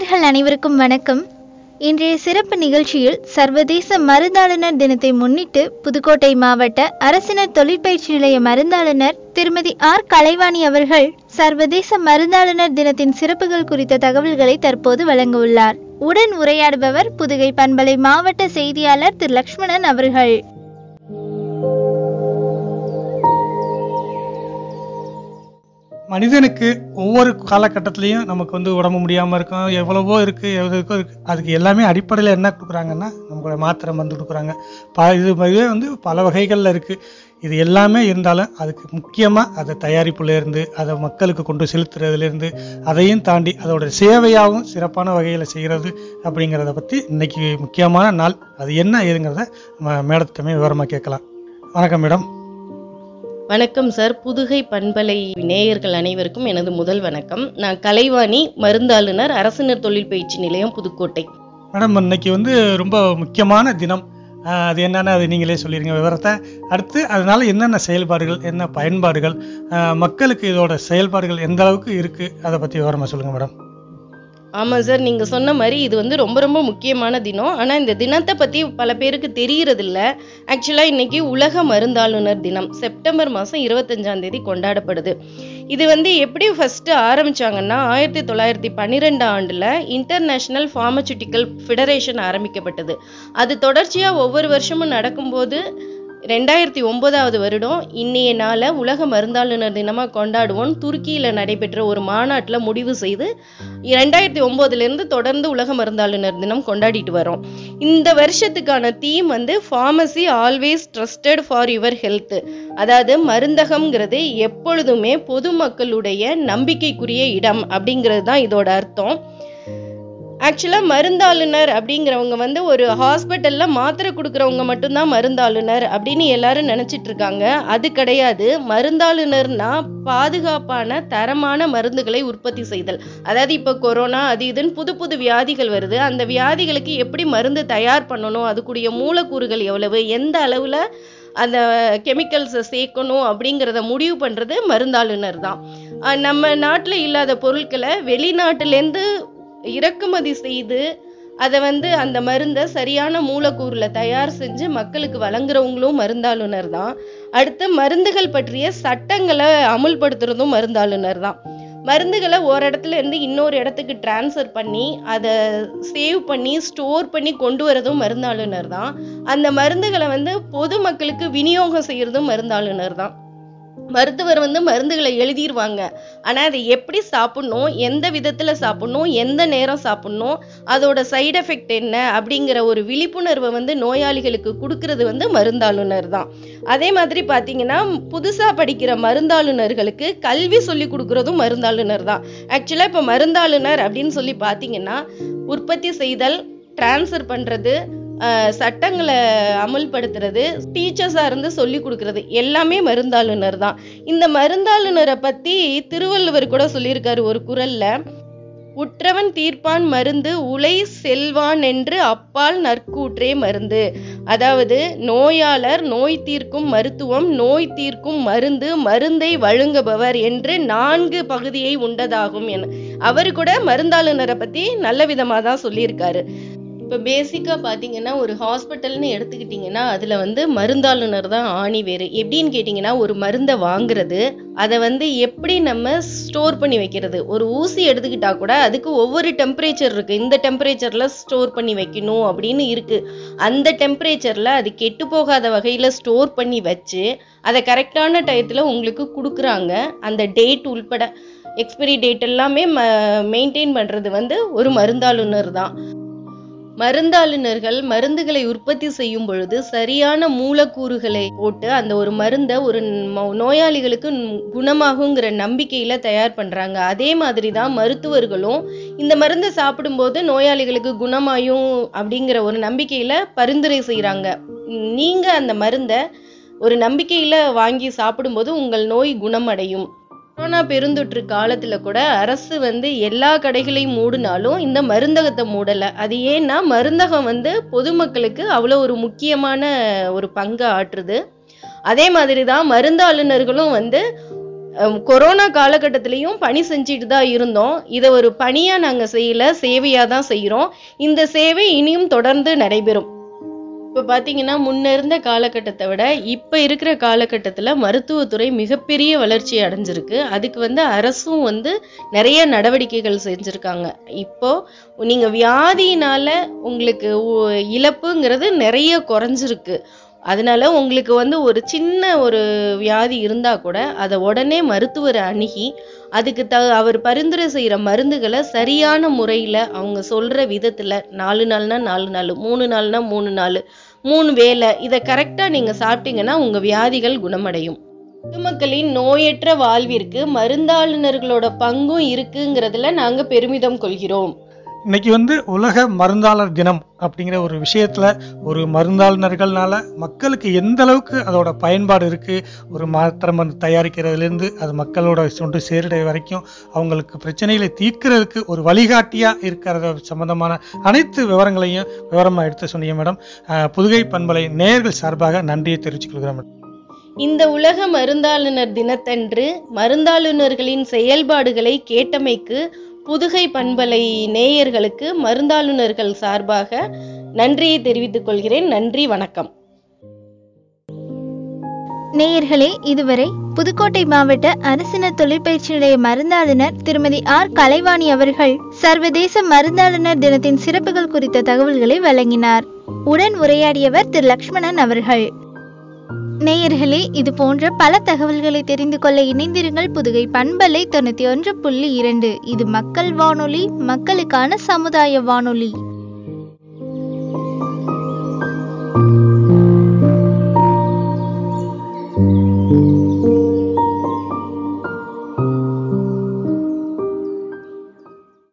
நேயர்கள் அனைவருக்கும் வணக்கம். இன்றைய சிறப்பு நிகழ்ச்சியில் சர்வதேச மருந்தாளுநர் தினத்தை முன்னிட்டு புதுக்கோட்டை மாவட்ட அரசினர் தொழிற்பயிற்சி நிலைய மருந்தாளுநர் திருமதி ஆர் கலைவாணி அவர்கள் சர்வதேச மருந்தாளுநர் தினத்தின் சிறப்புகள் குறித்த தகவல்களை தற்போது வழங்க உள்ளார். உடன் உரையாடுபவர் புதுகை பண்பலை மாவட்ட செய்தியாளர் திரு லக்ஷ்மணன் அவர்கள். மனிதனுக்கு ஒவ்வொரு காலகட்டத்திலையும் நமக்கு உடம்பு முடியாமல் இருக்கும், எவ்வளவோ இருக்குது, அதுக்கு எல்லாமே அடிப்படையில் என்ன கொடுக்குறாங்கன்னா நமக்கு மாத்திரை மருந்து கொடுக்குறாங்க. இதுவே பல வகைகளில் இருக்குது. இது எல்லாமே இருந்தாலும் அதுக்கு முக்கியமாக அதை தயாரிப்புலேருந்து அதை மக்களுக்கு கொண்டு செலுத்துறதுலேருந்து அதையும் தாண்டி அதோட சேவையாகவும் சிறப்பான வகையில் செய்கிறது அப்படிங்கிறத பற்றி இன்னைக்கு முக்கியமான நாள். அது என்ன ஏதுங்கிறத மேடத்திட்டமே விவரமாக கேட்கலாம். வணக்கம் மேடம். வணக்கம் சார். புதுகை பண்பலை நேயர்கள் அனைவருக்கும் எனது முதல் வணக்கம். நான் கலைவாணி, மருந்தாளுநர், அரசினர் தொழிற்பயிற்சி நிலையம், புதுக்கோட்டை. மேடம், இன்னைக்கு ரொம்ப முக்கியமான தினம். அது என்னென்ன அது நீங்களே சொல்லிடுங்க விவரத்தை. அடுத்து அதனால என்னென்ன செயல்பாடுகள், என்ன பயன்பாடுகள், மக்களுக்கு இதோட செயல்பாடுகள் எந்த அளவுக்கு இருக்குது, அதை பற்றி விவரமாக சொல்லுங்கள் மேடம். ஆமாம் சார், நீங்கள் சொன்ன மாதிரி இது ரொம்ப ரொம்ப முக்கியமான தினம். ஆனால் இந்த தினத்தை பற்றி பல பேருக்கு தெரியறதில்ல. ஆக்சுவலாக இன்னைக்கு உலக மருந்தாளுநர் தினம் செப்டம்பர் மாதம் 25 கொண்டாடப்படுது. இது எப்படி ஃபர்ஸ்ட் ஆரம்பிச்சாங்கன்னா 1912 ஆண்டுல இன்டர்நேஷனல் ஃபார்மசூட்டிக்கல் ஃபெடரேஷன் ஆரம்பிக்கப்பட்டது. அது தொடர்ச்சியாக ஒவ்வொரு வருஷமும் நடக்கும்போது 2009 வருடம் இன்னைய நாளை உலக மருந்தாளுநர் தினமாக கொண்டாடுவோம் துருக்கியில் நடைபெற்ற ஒரு மாநாட்டில் முடிவு செய்து 2009 தொடர்ந்து உலக மருந்தாளுநர் தினம் கொண்டாடிட்டு வரோம். இந்த வருஷத்துக்கான theme pharmacy always trusted for your health. அதாவது மருந்தகம்ங்கிறது எப்பொழுதுமே பொதுமக்களுடைய நம்பிக்கைக்குரிய இடம் அப்படிங்கிறது தான் இதோட அர்த்தம். ஆக்சுவலாக மருந்தாளுநர் அப்படிங்கிறவங்க ஒரு ஹாஸ்பிட்டலில் மாத்திரை கொடுக்குறவங்க மட்டும்தான் மருந்தாளுநர் அப்படின்னு எல்லாரும் நினச்சிட்டு இருக்காங்க. அது கிடையாது. மருந்தாளுநர்னா பாதுகாப்பான தரமான மருந்துகளை உற்பத்தி செய்தல். அதாவது இப்போ கொரோனா அது இதுன்னு புது புது வியாதிகள் வருது. அந்த வியாதிகளுக்கு எப்படி மருந்து தயார் பண்ணணும், அதுக்குரிய மூலக்கூறுகள் எவ்வளவு, எந்த அளவில் அந்த கெமிக்கல்ஸை சேர்க்கணும் அப்படிங்கிறத முடிவு பண்ணுறது மருந்தாளுநர் தான். நம்ம நாட்டில் இல்லாத பொருட்களை வெளிநாட்டிலேருந்து இறக்குமதி செய்து அதை அந்த மருந்தை சரியான மூலக்கூறுல தயார் செஞ்சு மக்களுக்கு வழங்குறவங்களும் மருந்தாளுநர் தான். அடுத்து மருந்துகள் பற்றிய சட்டங்களை அமுல்படுத்துறதும் மருந்தாளுநர் தான். மருந்துகளை ஒரு இடத்துல இருந்து இன்னொரு இடத்துக்கு டிரான்ஸ்ஃபர் பண்ணி அதை சேவ் பண்ணி ஸ்டோர் பண்ணி கொண்டு வரதும் மருந்தாளுநர் தான். அந்த மருந்துகளை பொதுமக்களுக்கு விநியோகம் செய்யறதும் மருந்தாளுநர் தான். மருத்துவர் மருந்துகளை எழுதிடுவாங்க. ஆனால் அதை எப்படி சாப்பிடணும், எந்த விதத்தில் சாப்பிடணும், எந்த நேரம் சாப்பிடணும், அதோட சைடு எஃபெக்ட் என்ன அப்படிங்கிற ஒரு விழிப்புணர்வை நோயாளிகளுக்கு கொடுக்கறது மருந்தாளுநர் தான். அதே மாதிரி பார்த்தீங்கன்னா புதுசாக படிக்கிற மருந்தாளுநர்களுக்கு கல்வி சொல்லி கொடுக்கறதும் மருந்தாளுநர் தான். ஆக்சுவலாக இப்போ மருந்தாளுநர் அப்படின்னு சொல்லி பார்த்தீங்கன்னா உற்பத்தி செய்தல், டிரான்ஸ்ஃபர் பண்ணுறது, சட்டங்களை அமல்படுத்துறது, டீச்சர்ஸா இருந்து சொல்லி கொடுக்கறது எல்லாமே மருந்தாளுநர் தான். இந்த மருந்தாளுநரை பத்தி திருவள்ளுவர் கூட சொல்லியிருக்காரு ஒரு குறள்ல, உற்றவன் தீர்ப்பான் மருந்து உலை செல்வான் என்று அப்பால் நற்கூற்றே மருந்து. அதாவது நோயாளர், நோய் தீர்க்கும் மருத்துவம், நோய் தீர்க்கும் மருந்து, மருந்தை வழங்குபவர் என்று 4 பகுதியை உண்டதாகும் என அவரு கூட மருந்தாளுநரை பத்தி நல்ல விதமா தான் சொல்லியிருக்காரு. இப்போ பேசிக்காக பார்த்தீங்கன்னா ஒரு ஹாஸ்பிட்டல்னு எடுத்துக்கிட்டிங்கன்னா அதில் மருந்தாளுநர் தான் ஆணி வேறு. எப்படின்னு கேட்டிங்கன்னா ஒரு மருந்தை வாங்குறது, அதை எப்படி நம்ம ஸ்டோர் பண்ணி வைக்கிறது. ஒரு ஊசி எடுத்துக்கிட்டா கூட அதுக்கு ஒவ்வொரு டெம்பரேச்சர் இருக்குது. இந்த டெம்பரேச்சரில் ஸ்டோர் பண்ணி வைக்கணும் அப்படின்னு இருக்குது. அந்த டெம்பரேச்சரில் அது கெட்டு போகாத வகையில் ஸ்டோர் பண்ணி வச்சு அதை கரெக்டான டயத்தில் உங்களுக்கு கொடுக்குறாங்க. அந்த டேட் உள்பட எக்ஸ்பைரி டேட் எல்லாமே மெயின்டைன் பண்ணுறது ஒரு மருந்தாளுநர் தான். மருந்தாளுநர்கள் மருந்துகளை உற்பத்தி செய்யும் பொழுது சரியான மூலக்கூறுகளை போட்டு அந்த ஒரு மருந்தை ஒரு நோயாளிகளுக்கு குணமாகுங்கிற நம்பிக்கையில தயார் பண்றாங்க. அதே மாதிரி தான் மருத்துவர்களும் இந்த மருந்தை சாப்பிடும்போது நோயாளிகளுக்கு குணமாயும் அப்படிங்கிற ஒரு நம்பிக்கையில பரிந்துரை செய்யறாங்க. நீங்க அந்த மருந்தை ஒரு நம்பிக்கையில வாங்கி சாப்பிடும்போது உங்கள் நோய் குணமடையும். கொரோனா பெருந்தொற்று காலத்துல கூட அரசு எல்லா கடைகளையும் மூடினாலும் இந்த மருந்தகத்தை மூடல. அது ஏன்னா மருந்தகம் பொதுமக்களுக்கு அவ்வளவு ஒரு முக்கியமான ஒரு பங்கு ஆற்றுது. அதே மாதிரிதான் மருந்தாளுநர்களும் கொரோனா காலகட்டத்திலையும் பணி செஞ்சுட்டு தான் இருந்தோம். இதை ஒரு பணியா நாங்க செய்யல, சேவையா தான் செய்யறோம். இந்த சேவை இனியும் தொடர்ந்து நடைபெறும். இப்ப பாத்தீங்கன்னா முன்ன இருந்த காலகட்டத்தை விட இப்ப இருக்கிற காலகட்டத்துல மருத்துவத்துறை மிகப்பெரிய வளர்ச்சி அடைஞ்சிருக்கு. அதுக்கு அரசும் நிறைய நடவடிக்கைகள் செஞ்சிருக்காங்க. இப்போ நீங்க வியாதியினால உங்களுக்கு இழப்புங்கிறது நிறைய குறைஞ்சிருக்கு. அதனால உங்களுக்கு ஒரு சின்ன ஒரு வியாதி இருந்தா கூட அதை உடனே மருத்துவரை அணுகி அதுக்கு அவர் பரிந்துரை செய்யற மருந்துகளை சரியான முறையில அவங்க சொல்ற விதத்துல 4 நாள்னா 4 நாள், 3 நாள்னா 3 நாள், 3 வேளை இதை கரெக்டா நீங்க சாப்பிட்டீங்கன்னா உங்க வியாதிகள் குணமடையும். பொதுமக்களின் நோயற்ற வாழ்விற்கு மருந்தாளுநர்களோட பங்கும் இருக்குங்கிறதுல நாங்க பெருமிதம் கொள்கிறோம். இன்னைக்கு உலக மருந்தாளர் தினம் அப்படிங்கிற ஒரு விஷயத்துல ஒரு மருந்தாளுநர்கள்னால மக்களுக்கு எந்த அளவுக்கு அதோட பயன்பாடு இருக்கு, ஒரு மாத்திரை மருந்து தயாரிக்கிறதுல இருந்து அது மக்களோட சொண்டு சேருடை வரைக்கும் அவங்களுக்கு பிரச்சனைகளை தீர்க்கிறதுக்கு ஒரு வழிகாட்டியா இருக்கிறத சம்பந்தமான அனைத்து விவரங்களையும் விவரமா எடுத்து சொன்னீங்க மேடம். புதுகை பண்பலை நேயர்கள் சார்பாக நன்றியை தெரிவித்துக் கொள்கிறேன் மேடம். இந்த உலக மருந்தாளுநர் தினத்தன்று மருந்தாளுநர்களின் செயல்பாடுகளை கேட்டமைக்கு புதுகை பண்பலை நேயர்களுக்கு மருந்தாளுநர்கள் சார்பாக நன்றியை தெரிவித்துக் கொள்கிறேன். நன்றி, வணக்கம். நேயர்களே, இதுவரை புதுக்கோட்டை மாவட்ட அரசினர் தொழிற்பயிற்சி நிலைய மருந்தாளுநர் திருமதி ஆர் கலைவாணி அவர்கள் சர்வதேச மருந்தாளுநர் தினத்தின் சிறப்புகள் குறித்த தகவல்களை வழங்கினார். உடன் உரையாடியவர் திரு லக்ஷ்மணன் அவர்கள். நேயர்களே, இது போன்ற பல தகவல்களை தெரிந்து கொள்ள இணைந்திருங்கள் புதுகை பண்பலை 91.2. இது மக்கள் வானொலி, மக்களுக்கான சமுதாய வானொலி.